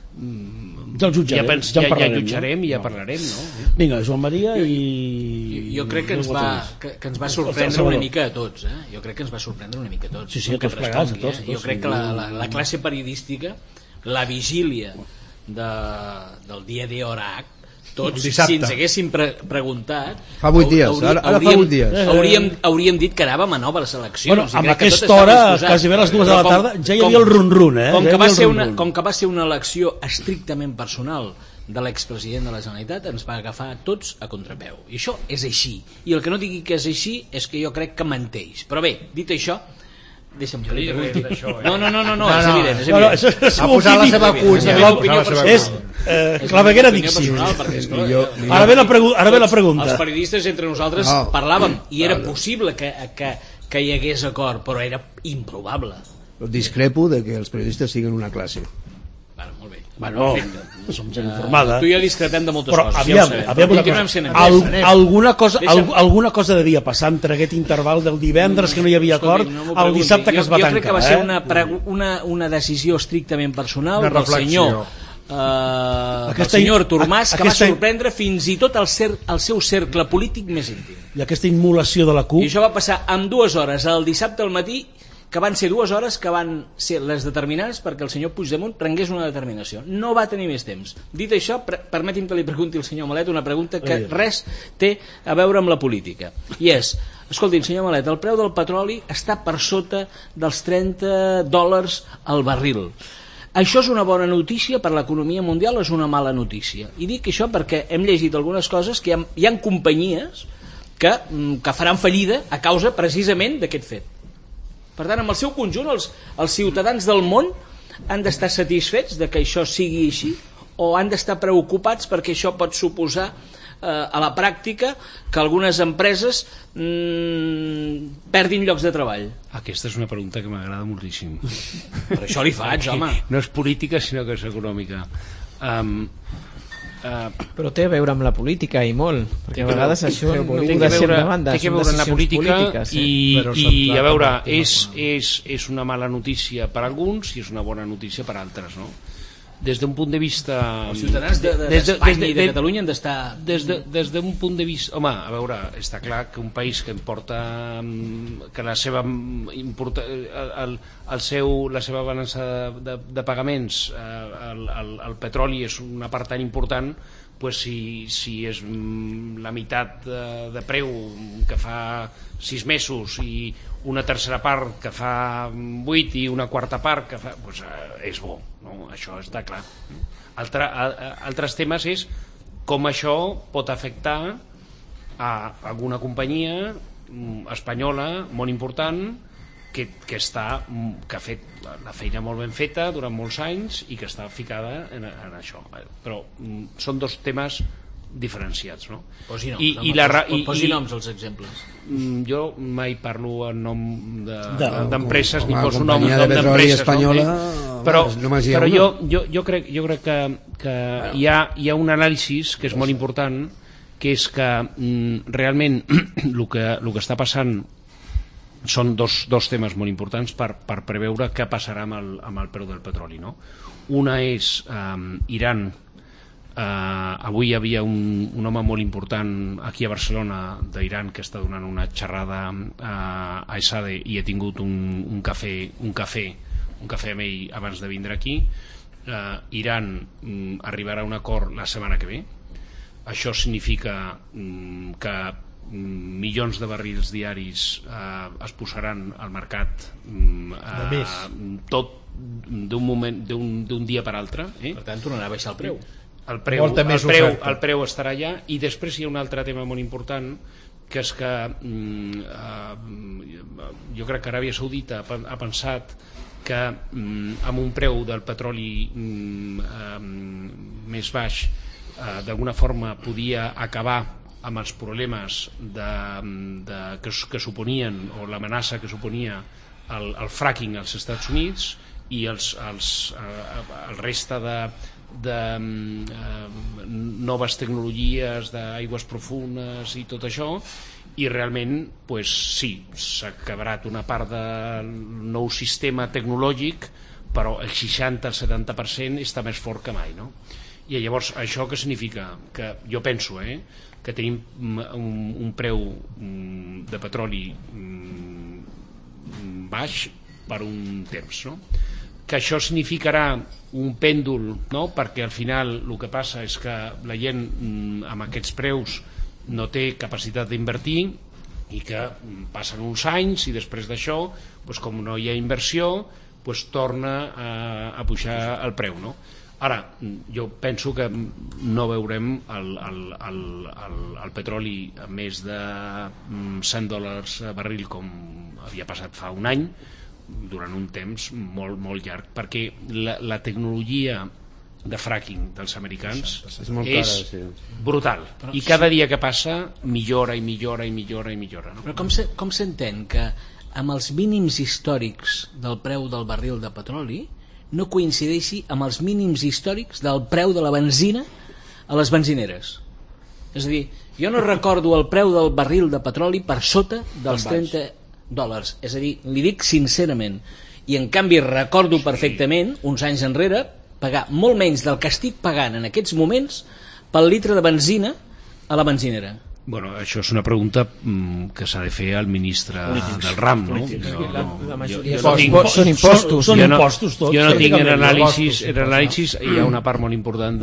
Ja el jutjarem, ja, pens, ja, ja, ja jutjarem no? I ja no. parlarem, no? Vinga, Joan Maria i... Jo, jo crec que ens, va, que, que ens va sorprendre una mica a tots, eh? Jo crec que ens va sorprendre una mica a tots. Sí, sí, a tots plegats, a tots, eh? Jo crec que la, la, la classe periodística, la vigília de, del dia D hora H, tots, si ens haguéssim pre preguntat fa vuit dies, hauríem, ara, ara fa vuit dies hauríem, hauríem dit que anàvem a noves eleccions. Bueno, amb aquesta hora, quasi bé a les dues de la tarda ja hi havia el run-run, eh? Com que, va ser una, com que va ser una elecció estrictament personal de l'expresident de la Generalitat, ens va agafar tots a contrapeu, i això és així, i el que no digui que és així és que jo crec que menteix. Però bé, dit això, deixa'm que li pregunti. No, no, no, no, no, és evident, és evident. No, no, ha posat la seva cunya. És claveguera dicció. Ara ve la pregunta. Els periodistes entre nosaltres parlàvem i era possible que que hi hagués acord, però era improbable. Discrepo de que els periodistes siguin una classe. Bueno, molt bé. Bueno, som gent informada. Tu i jo discrepem de moltes però, coses. Aviam, ja aviam una cosa. Al, alguna, cosa al, alguna cosa devia passar entre aquest interval del divendres que no hi havia acord no al dissabte que es va jo, tancar. Jo crec que va ser eh? una, una, una decisió estrictament personal del senyor Uh, el senyor Artur Mas, que aquesta... va sorprendre fins i tot el, cer el seu cercle polític més íntim. I aquesta immolació de la CUP... I això va passar en dues hores, el dissabte al matí, que van ser dues hores que van ser les determinants perquè el senyor Puigdemont prengués una determinació. No va tenir més temps. Dit això, permeti'm que li pregunti al senyor Malet una pregunta que res té a veure amb la política. I és, escolti'm, senyor Malet, el preu del petroli està per sota dels trenta dòlars al barril. Això és una bona notícia per l'economia mundial o és una mala notícia? I dic això perquè hem llegit algunes coses que hi ha, hi ha companyies que, que faran fallida a causa precisament d'aquest fet. Per tant, amb el seu conjunt, els, els ciutadans del món han d'estar satisfets de que això sigui així o han d'estar preocupats perquè això pot suposar eh, a la pràctica que algunes empreses mmm, perdin llocs de treball. Aquesta és una pregunta que m'agrada moltíssim. Per això li faig, home. No és política, sinó que és econòmica. Um, uh, Però té a veure amb la política i molt, perquè a vegades això no ho deixem de banda. Té que veure amb la política i, i a veure, és, és, és una mala notícia per a alguns i és una bona notícia per a altres, no? Des d'un punt de vista... Els ciutadans d'Espanya de, de, de, i de Catalunya han d'estar... Des d'un de, de punt de vista... Home, a veure, està clar que un país que importa... que la seva importa, el, el seu, la seva balança de, de pagaments, el, el, el petroli és una part tan important, pues si, si és la meitat de, de preu que fa sis mesos i una tercera part que fa vuit i una quarta part que fa... Pues, eh, és bo, no? Això està clar. Altre, a, altres temes és com això pot afectar a alguna companyia espanyola molt important que, que, està, que ha fet la feina molt ben feta durant molts anys i que està ficada en, en això. Però són dos temes diferenciats, no? Posi noms, I, no, i la, posi, i, posi noms als exemples. Jo mai parlo en nom d'empreses de, ni poso nom, nom d'empreses espanyola, no? Però, però jo, jo, jo crec, jo crec que, que hi, ha, hi ha un anàlisi que és molt important, que és que mm, realment el que, el que està passant són dos, dos temes molt importants per, per preveure què passarà amb el, amb el preu del petroli, no? Una és eh, Iran. Uh, avui hi havia un, un home molt important aquí a Barcelona d'Iran que està donant una xerrada uh, a Esade i he tingut un, un cafè un cafè un cafè amb ell abans de vindre aquí. uh, Iran um, arribarà a un acord la setmana que ve. Això significa um, que um, milions de barrils diaris uh, es posaran al mercat um, uh, tot d'un moment d'un dia per altre, eh? Per tant tornarà a baixar el preu. El preu, el, preu, el preu estarà allà. I després hi ha un altre tema molt important, que és que mm, eh, jo crec que Aràbia Saudita ha pensat que mm, amb un preu del petroli mm, eh, més baix eh, d'alguna forma podia acabar amb els problemes de, de, que, que suponien, o l'amenaça que suponia el, el fracking als Estats Units i els, els, eh, el resta de de eh, noves tecnologies d'aigües profundes i tot això, i realment pues, sí, s'ha quebrat una part del nou sistema tecnològic, però el seixanta al setanta per cent està més fort que mai, no? I llavors això què significa? Que jo penso eh, que tenim un, un preu de petroli baix per un temps, no? Que això significarà un pèndol, no? Perquè al final el que passa és que la gent amb aquests preus no té capacitat d'invertir i que passen uns anys i després d'això, doncs com no hi ha inversió, doncs torna a, a pujar el preu, no? Ara, jo penso que no veurem el, el, el, el, el petroli a més de cent dòlars a barril com havia passat fa un any, durant un temps molt, molt llarg, perquè la, la tecnologia de fracking dels americans és, molt és cara, sí. brutal, però, i cada dia que passa millora i millora i millora i millora, no? Però com, se, com s'entén que amb els mínims històrics del preu del barril de petroli no coincideixi amb els mínims històrics del preu de la benzina a les benzineres? És a dir, jo no recordo el preu del barril de petroli per sota dels trenta dòlars, és a dir, li dic sincerament, i en canvi recordo perfectament uns anys enrere pagar molt menys del que estic pagant en aquests moments pel litre de benzina a la benzinera. Bueno, això és una pregunta mm, que s'ha de fer al ministre polítics, del RAM, no? Jo, la, la majoria jo, jo no tinc, són impostos. Són jo no, impostos tots. Jo no tinc en anàlisis, en anàlisis hi ha una part molt important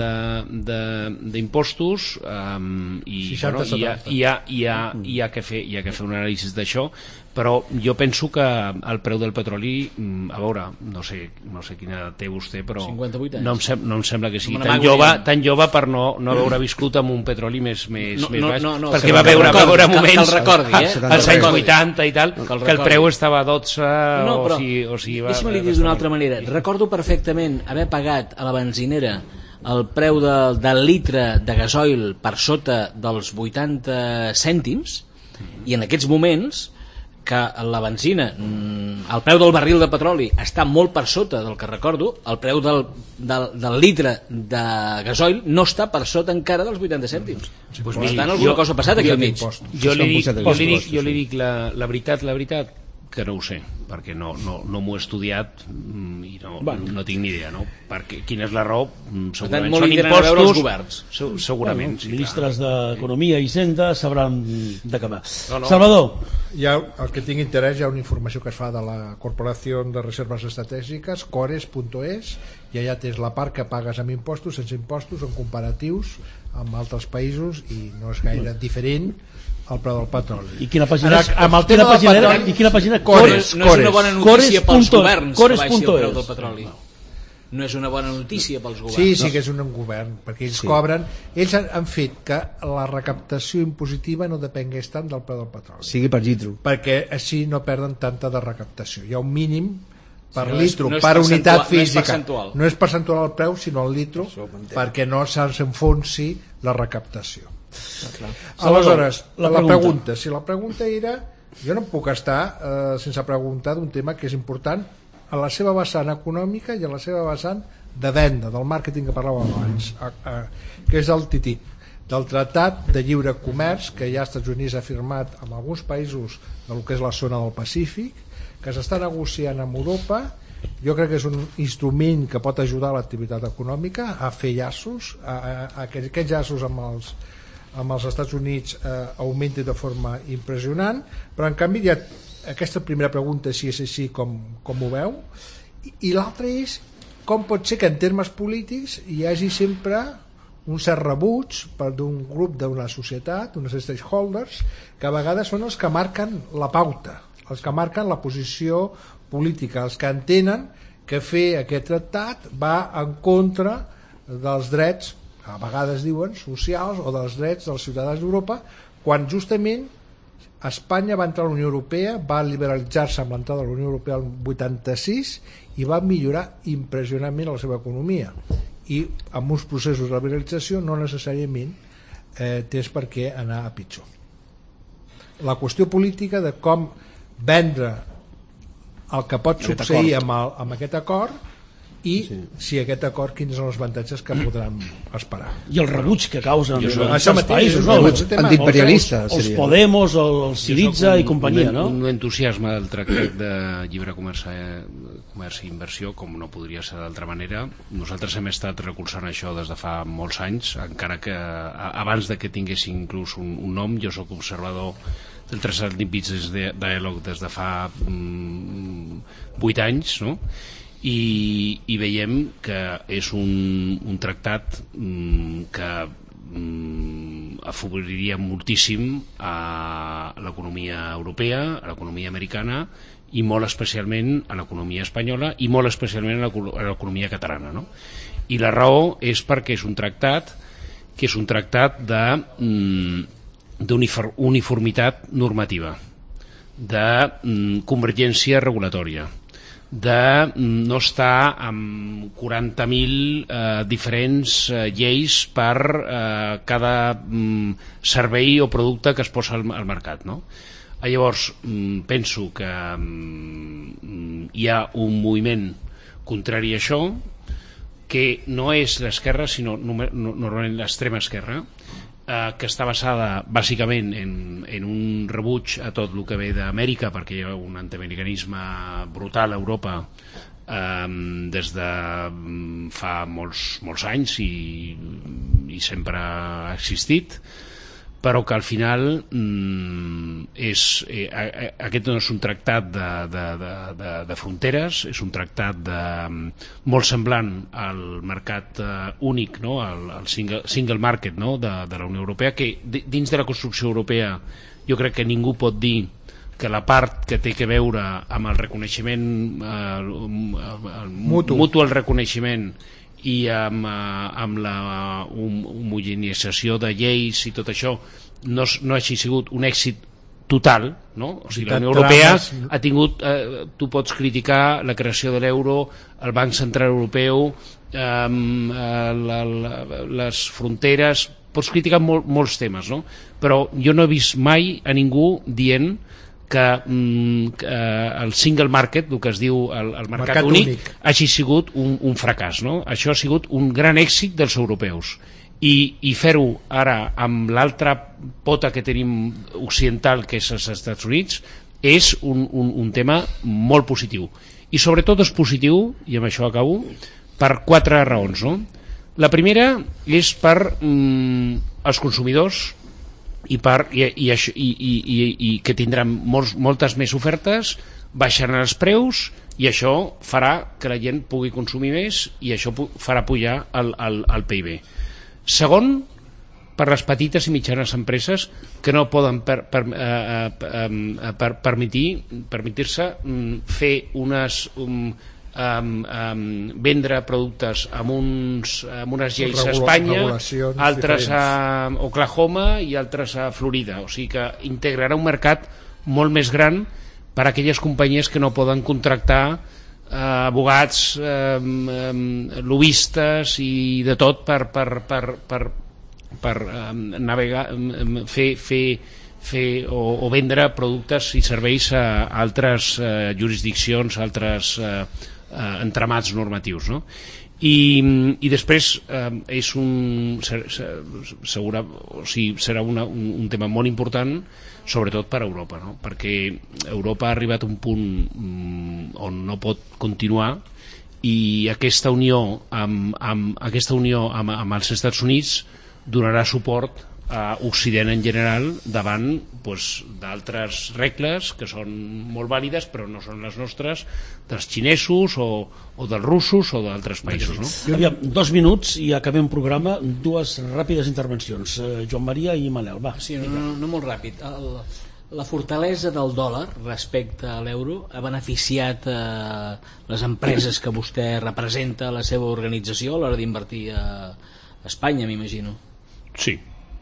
d'impostos um, i, bueno, hi, ha, hi, ha, hi, ha, hi, ha que fer, hi ha que fer un anàlisi d'això, però jo penso que el preu del petroli, a veure, no sé, no sé quina edat té vostè, però cinquanta-vuit anys. No, em sem, no em sembla que sigui tan jove, tan jove per no, no haver viscut amb un petroli més, més, no, més no, baix, no, no, perquè va veure, va veure moments que el recordi, eh? als anys vuitanta i tal, que el, que el preu estava a dotze no, però, o sigui, o sigui, va, deixa'm-li dir d'una altra manera, recordo perfectament haver pagat a la benzinera el preu de, del litre de gasoil per sota dels vuitanta cèntims, i en aquests moments que la benzina, el preu del barril de petroli està molt per sota del que recordo, el preu del, del, del litre de gasoil no està per sota encara dels vuitanta cèntims. Sí, pues per tant, alguna jo, cosa ha passat aquí al mig. Jo li dic, jo li dic, jo li dic la, la veritat, la veritat, que no ho sé, perquè no, no, no m'ho he estudiat i no, bueno. no tinc ni idea, no? Perquè quina és la raó? Segurament tant, són impostos, governs. Segurament. Bueno, ministres d'Economia i Hisenda sabran d'acabar. No, no. Salvador. Hi ha, el que tingui interès, hi ha una informació que es fa de la Corporació de Reserves Estratègiques, cores punt es, i allà tens la part que pagues amb impostos, sense impostos, en comparatius amb altres països, i no és gaire diferent el preu del petroli. I quina pàgina és? Amb el tema del petroli, era, i quina pàgina? Cores, no, és, no és una bona notícia pels governs que baixi el preu del petroli. Cores, cores, cores, cores, cores, cores, cores, cores, cores, cores, cores, cores, cores, cores, cores, cores, cores, cores, cores, no és una bona notícia pels governs. Sí, sí que és un govern, perquè ells sí. cobren, ells han, han fet que la recaptació impositiva no depengués tant del preu del petroli. Sigui per litro. Perquè així no perden tanta de recaptació. Hi ha un mínim per sí, no litro, no per unitat física. No és percentual. No és percentual el preu, sinó el litro, perquè no s'enfonsi la recaptació. Clar. Aleshores, la, la, la pregunta, si la pregunta era, jo no puc estar eh, sense preguntar d'un tema que és important a la seva vessant econòmica i a la seva vessant de venda, del màrqueting que parlàvem abans, a, a, que és el T T I P, del Tractat de Lliure Comerç que ja els Estats Units ha firmat amb alguns països del que és la zona del Pacífic, que s'està negociant amb Europa. Jo crec que és un instrument que pot ajudar l'activitat econòmica a fer llaços, a, a, a que aquests llaços amb els, amb els Estats Units eh, augmenti de forma impressionant, però en canvi hi ha aquesta primera pregunta, si és així com, com ho veu, i, i l'altra és com pot ser que en termes polítics hi hagi sempre un cert rebuig per d'un grup d'una societat, uns stakeholders, que a vegades són els que marquen la pauta, els que marquen la posició política, els que entenen que fer aquest tractat va en contra dels drets, a vegades diuen, socials o dels drets dels ciutadans d'Europa, quan justament Espanya va entrar a la Unió Europea, va liberalitzar-se amb l'entrada de la Unió Europea el vuitanta-sis i va millorar impressionantment la seva economia, i amb uns processos de liberalització no necessàriament eh, tens per què anar a pitjor. La qüestió política de com vendre el que pot succeir amb, el, amb aquest acord i sí. si aquest acord quins són els avantatges que podran esperar. I el rebuig que causen els mateix, països, no? Antiimperialista els, els Podemos, el, el Syriza i companyia, no? Un entusiasme del tractat de lliure comerç, comerç i inversió, com no podria ser d'altra manera. Nosaltres hem estat recolzant això des de fa molts anys, encara que abans de que tingués inclús un, un nom. Jo soc observador del Transatlantic Business Dialogue des de fa vuit mm, anys, no? I, i veiem que és un, un tractat mm, que mm, afavoriria moltíssim a l'economia europea, a l'economia americana i molt especialment a l'economia espanyola i molt especialment a l'economia catalana, no? I la raó és perquè és un tractat que és un tractat de mm, d'uniformitat normativa, de mm, convergència regulatòria, de no estar amb quaranta mil eh, diferents eh, lleis per eh, cada mm, servei o producte que es posa al, al mercat, no? Llavors mm, penso que mm, hi ha un moviment contrari a això, que no és l'esquerra sinó normalment l'extrema esquerra, eh, que està basada bàsicament en, en un rebuig a tot el que ve d'Amèrica, perquè hi ha un antiamericanisme brutal a Europa eh, des de fa molts, molts anys i, i sempre ha existit, però que al final mm, és, eh, aquest no és un tractat de, de, de, de, de fronteres, és un tractat de, molt semblant al mercat eh, únic, no? al, al single, single market, no? de, de la Unió Europea, que dins de la construcció europea jo crec que ningú pot dir que la part que té que veure amb el reconeixement eh, el, el mutu. mutu el reconeixement i amb, amb la homogeneïtzació de lleis i tot això no, no hagi sigut un èxit total, no? O sigui, la Unió Europea ha tingut, eh, tu pots criticar la creació de l'euro, el Banc Central Europeu, eh, la, la, les fronteres, pots criticar mol, molts temes, no? Però jo no he vist mai a ningú dient que, mm, que el single market, el que es diu el, el mercat, mercat únic, únic, hagi sigut un, un fracàs, no? Això ha sigut un gran èxit dels europeus. I, i fer-ho ara amb l'altra pota que tenim occidental, que és els Estats Units, és un, un, un tema molt positiu. I sobretot és positiu, i amb això acabo, per quatre raons, no? La primera és per mm, els consumidors, i, per, i, i, i, i, i que tindran molts, moltes més ofertes, baixaran els preus i això farà que la gent pugui consumir més i això farà pujar el, el, el P I B. Segon, per les petites i mitjanes empreses que no poden per, per, eh, eh, per, permitir permetir-se fer unes, um, Um, um, vendre productes amb, uns, amb unes lleis Regula, a Espanya, altres diferents. a Oklahoma i altres a Florida, o sigui que integrarà un mercat molt més gran per a aquelles companyies que no poden contractar eh, abogats, eh, eh, lobistes i de tot per, per, per, per, per eh, navegar, eh, fer, fer fer o, o vendre productes i serveis a altres eh, jurisdiccions, a altres eh, eh, entramats normatius, no? I, i després eh, és un ser, ser, segura, o sigui, serà una, un, un tema molt important, sobretot per a Europa, no? Perquè Europa ha arribat a un punt mm, on no pot continuar, i aquesta unió amb, amb, aquesta unió amb, amb els Estats Units donarà suport a Occident en general davant doncs, d'altres regles que són molt vàlides però no són les nostres, dels xinesos o, o dels russos o d'altres països, no? Aviam, dos minuts i acabem un programa, dues ràpides intervencions, eh, Joan Maria i Manel, va. Sí, no, no, no molt ràpid. El, la fortalesa del dòlar respecte a l'euro ha beneficiat eh, les empreses que vostè representa a la seva organització a l'hora d'invertir a Espanya, m'imagino. Sí,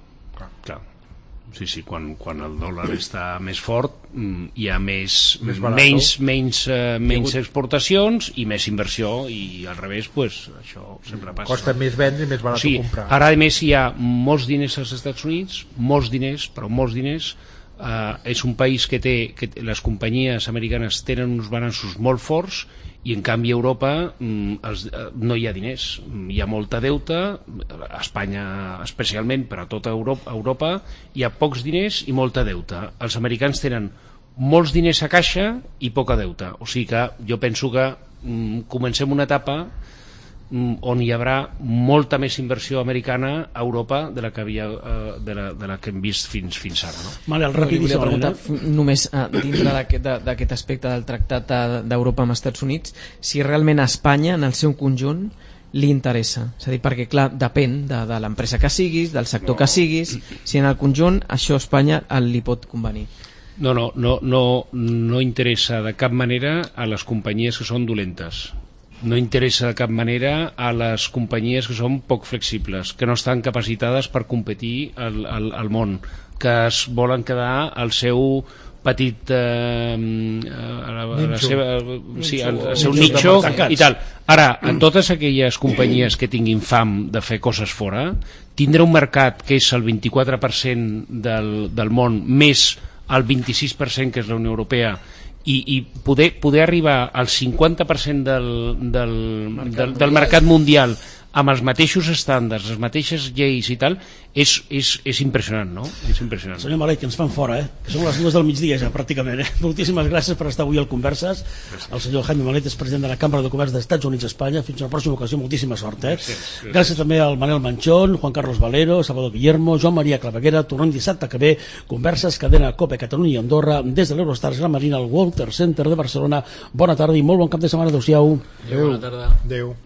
clar. Sí, sí, quan, quan el dòlar està més fort hi ha més, més menys, menys, uh, menys exportacions i més inversió, i al revés pues, això sempre passa. Costa no? més vendre i més barat sí, comprar. Ara a més hi ha molts diners als Estats Units, molts diners, però molts diners. Uh, és un país que té, que les companyies americanes tenen uns balanços molt forts, i en canvi a Europa mm, els, no hi ha diners, hi ha molta deuta, a Espanya especialment, però a tota Europa, Europa hi ha pocs diners i molta deuta. Els americans tenen molts diners a caixa i poca deuta, o sigui que jo penso que mm, comencem una etapa mm, on hi haurà molta més inversió americana a Europa de la que, havia, eh, de la, de la que hem vist fins, fins ara, no? Manel, Volia rapidíssim, preguntar eh? només uh, dintre d'aquest d'aquest aspecte del tractat d'Europa amb els Estats Units, si realment a Espanya en el seu conjunt li interessa, és a dir, perquè clar, depèn de, de l'empresa que siguis, del sector no. que siguis, si en el conjunt això a Espanya li pot convenir. No, no, no, no, no interessa de cap manera a les companyies que són dolentes. No interessa de cap manera a les companyies que són poc flexibles, que no estan capacitades per competir al, al, al món, que es volen quedar al seu petit eh, a la, a la seva, sí, al, al seu nicho i tal. Ara, en totes aquelles companyies que tinguin fam de fer coses fora, tindrà un mercat que és el vint-i-quatre per cent del, del món, més el vint-i-sis per cent que és la Unió Europea, i, i poder, poder arribar al cinquanta per cent del, del, mercat del, del mercat mundial amb els mateixos estàndards, les mateixes lleis i tal, és, és, és impressionant, no? És impressionant. Senyor Malet, que ens fan fora, eh? Que són les dues del migdia ja, pràcticament, eh? Moltíssimes gràcies per estar avui al Converses. El senyor Jaime Malet és president de la Cambra de Comerç dels Estats Units-Espanya. Fins a la pròxima ocasió, moltíssima sort, eh? Gràcies, gràcies. Gràcies també al Manel Manchón, Juan Carlos Valero, Salvador Guillermo, Joan Maria Claveguera. Tornem dissabte que ve, Converses, cadena COPE Catalunya i Andorra, des de l'Eurostars Gran Marina al Walter Center de Barcelona. Bona tarda i molt bon cap de setmana. Adéu-siau. Adéu, bona tarda. Adéu.